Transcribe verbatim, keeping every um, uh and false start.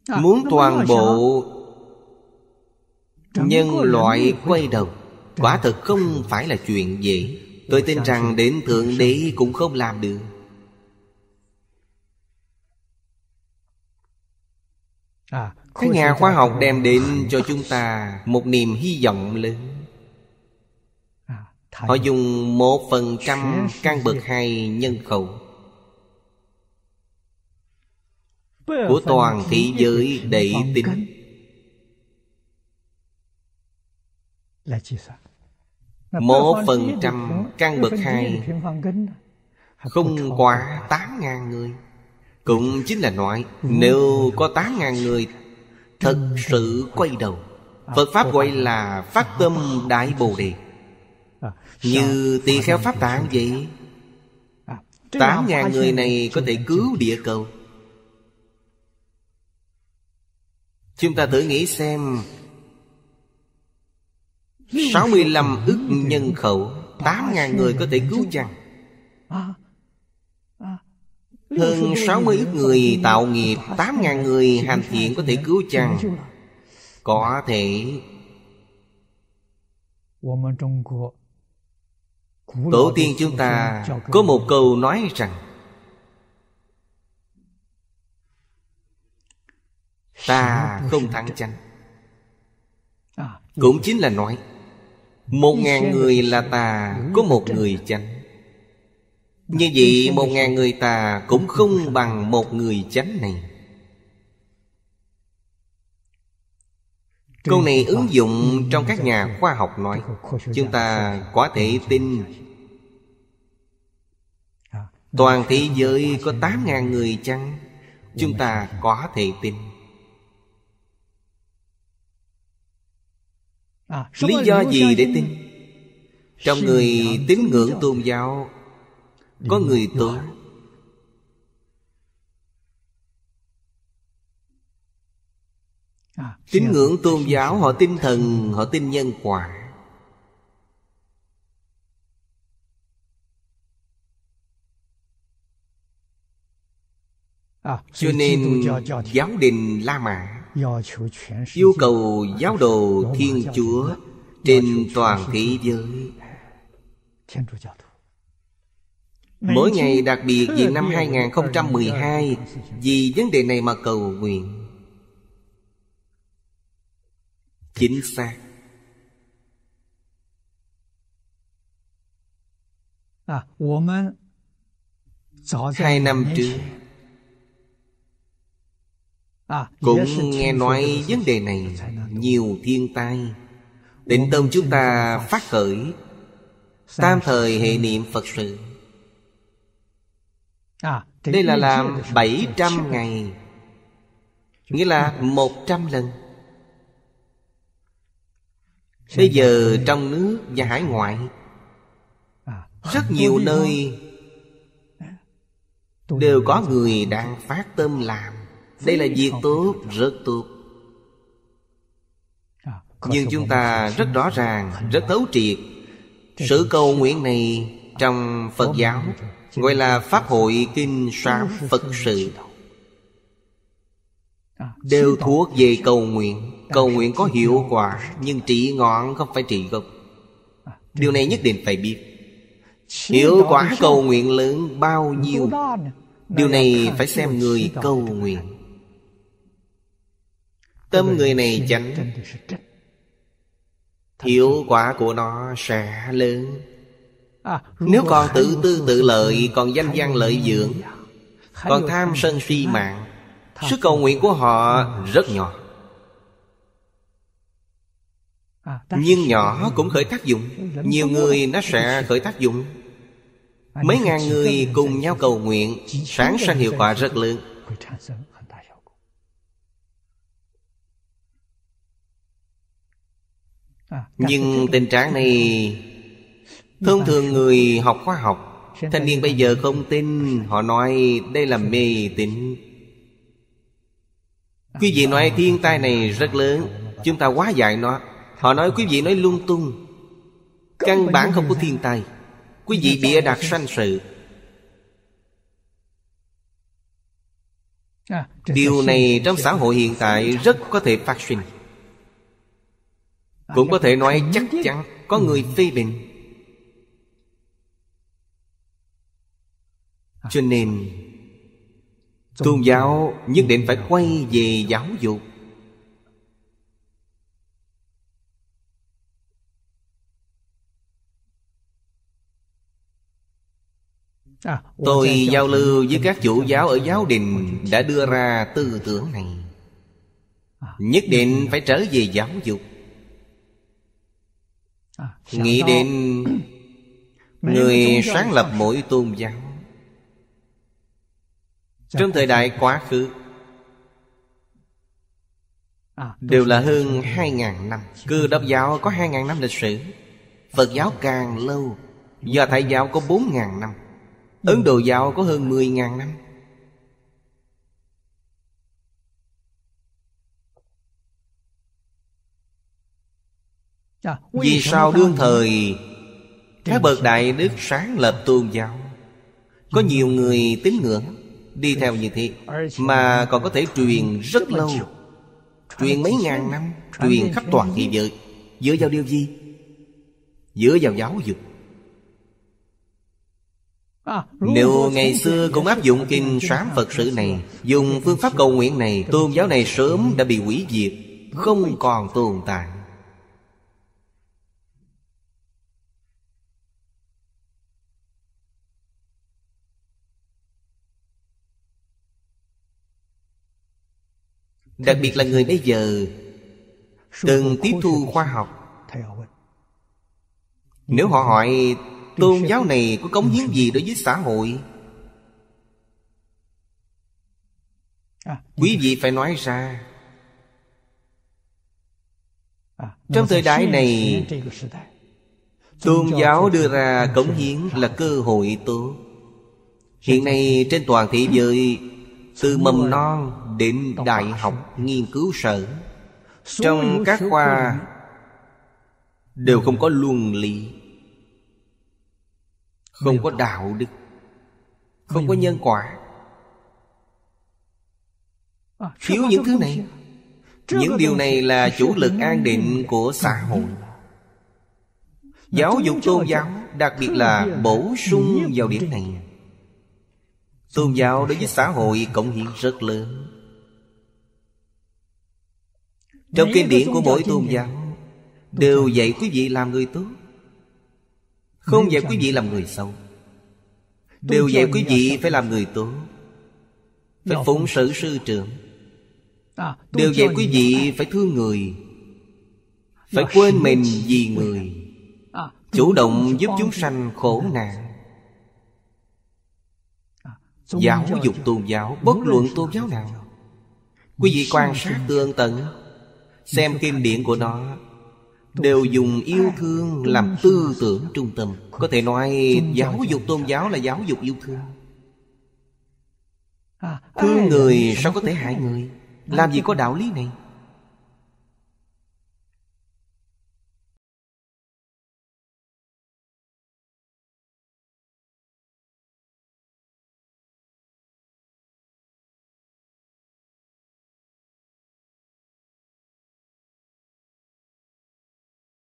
Muốn toàn bộ nhân loại quay đầu, quả thực không phải là chuyện dễ. Tôi tin rằng đến Thượng Đế cũng không làm được. Các nhà khoa học đem đến cho chúng ta một niềm hy vọng lớn. Họ dùng một phần trăm căn bậc hai nhân khẩu của toàn thế giới để tính. Một phần trăm căn bậc hai không quá tám ngàn người. Cũng chính là nói, nếu có tám ngàn người thật sự quay đầu, Phật Pháp gọi là phát tâm Đại Bồ Đề. Như tỳ kheo Pháp Tạng vậy. Tám ngàn người này có thể cứu địa cầu. Chúng ta thử nghĩ xem, sáu mươi lăm ức nhân khẩu, tám ngàn người có thể cứu chăng? Hơn sáu mươi ức người tạo nghiệp, tám ngàn người hành thiện có thể cứu chăng? Có thể. Tổ tiên chúng ta có một câu nói rằng, ta không thắng chánh. Cũng chính là nói, một ngàn người là ta, có một người chánh. Như vậy một ngàn người ta cũng không bằng một người chánh này. Câu này ứng dụng trong các nhà khoa học nói, chúng ta có thể tin. Toàn thế giới có tám ngàn người chăng? Chúng ta có thể tin. Lý do gì để tin? Trong người tín ngưỡng tôn giáo có người tốt. Tín ngưỡng tôn giáo họ tin thần, họ tin nhân quả. Cho nên giáo đình La Mã yêu cầu giáo đồ Thiên Chúa trên toàn thế giới mỗi ngày, đặc biệt vì năm hai không một hai, vì vấn đề này mà cầu nguyện. Chính xác. Hai năm trước cũng nghe nói vấn đề này. Nhiều thiên tai. Tịnh Tông chúng ta phát khởi tam thời hệ niệm Phật sự. Đây là làm bảy trăm ngày, nghĩa là một trăm lần. Bây giờ trong nước và hải ngoại, rất nhiều nơi đều có người đang phát tâm làm. Đây là việc tốt, rất tốt. Nhưng chúng ta rất rõ ràng, rất thấu triệt, sự cầu nguyện này trong Phật giáo gọi là Pháp hội kinh sám Phật sự, đều thuộc về cầu nguyện. Cầu nguyện có hiệu quả, nhưng trị ngọn không phải trị gốc. Điều này nhất định phải biết. Hiệu quả cầu nguyện lớn bao nhiêu, điều này phải xem người cầu nguyện. Tâm người này chánh, hiệu quả của nó sẽ lớn. Nếu còn tự tư tự lợi, còn danh văn lợi dưỡng, còn tham sân si mạng, sức cầu nguyện của họ rất nhỏ. Nhưng nhỏ cũng khởi tác dụng. Nhiều người nó sẽ khởi tác dụng. Mấy ngàn người cùng nhau cầu nguyện, sản sinh hiệu quả rất lớn. Nhưng tình trạng này thông thường người học khoa học, thanh niên bây giờ không tin. Họ nói đây là mê tín. Quý vị nói thiên tai này rất lớn, chúng ta hóa giải nó. Họ nói quý vị nói lung tung, căn bản không có thiên tai. Quý vị bịa đặt sanh sự. Điều này trong xã hội hiện tại rất có thể phát sinh. Cũng có thể nói chắc chắn có người phê bình. Cho nên tôn giáo nhất định phải quay về giáo dục. Tôi giao lưu với các chủ giáo ở giáo đình đã đưa ra tư tưởng này. Nhất định phải trở về giáo dục. Nghĩ đến người sáng lập mỗi tôn giáo. Trong thời đại quá khứ đều là hơn hai ngàn năm. Cơ đốc giáo có hai ngàn năm lịch sử. Phật giáo càng lâu. Do Thái giáo có bốn ngàn năm. Ấn Độ giáo có hơn mười ngàn năm. Vì sao đương thời các bậc đại đức sáng lập tôn giáo, có nhiều người tín ngưỡng đi theo như thế, mà còn có thể truyền rất lâu, truyền mấy ngàn năm, truyền khắp toàn thế giới. Dựa vào điều gì? Dựa vào giáo dục. Nếu ngày xưa cũng áp dụng kinh Sám Phật sự này, dùng phương pháp cầu nguyện này, tôn giáo này sớm đã bị hủy diệt, không còn tồn tại. Đặc biệt là người bây giờ cần tiếp thu khoa học. Nếu họ hỏi tôn giáo này có cống hiến gì đối với xã hội, quý vị phải nói ra. Trong thời đại này, tôn giáo đưa ra cống hiến là cơ hội tốt. Hiện nay trên toàn thế giới, từ mầm non đến đại học nghiên cứu sở, trong các khoa đều không có luân lý, không có đạo đức, không có nhân quả. Thiếu những thứ này. Những điều này là chủ lực an định của xã hội. Giáo dục tôn giáo đặc biệt là bổ sung vào điểm này. Tôn giáo đối với xã hội cống hiến rất lớn. Trong kinh điển của mỗi tôn giáo đều dạy quý vị làm người tốt, không dạy quý vị làm người xấu. Đều dạy quý vị phải làm người tốt, phải phụng sự sư trưởng. Đều dạy quý vị phải thương người, phải quên mình vì người, chủ động giúp chúng sanh khổ nạn. Giáo dục tôn giáo, bất luận tôn giáo nào, quý vị quan sát tường tận, xem kinh điển của nó, đều dùng yêu thương làm tư tưởng trung tâm. Có thể nói giáo dục tôn giáo là giáo dục yêu thương. Thương người sao có thể hại người? Làm gì có đạo lý này?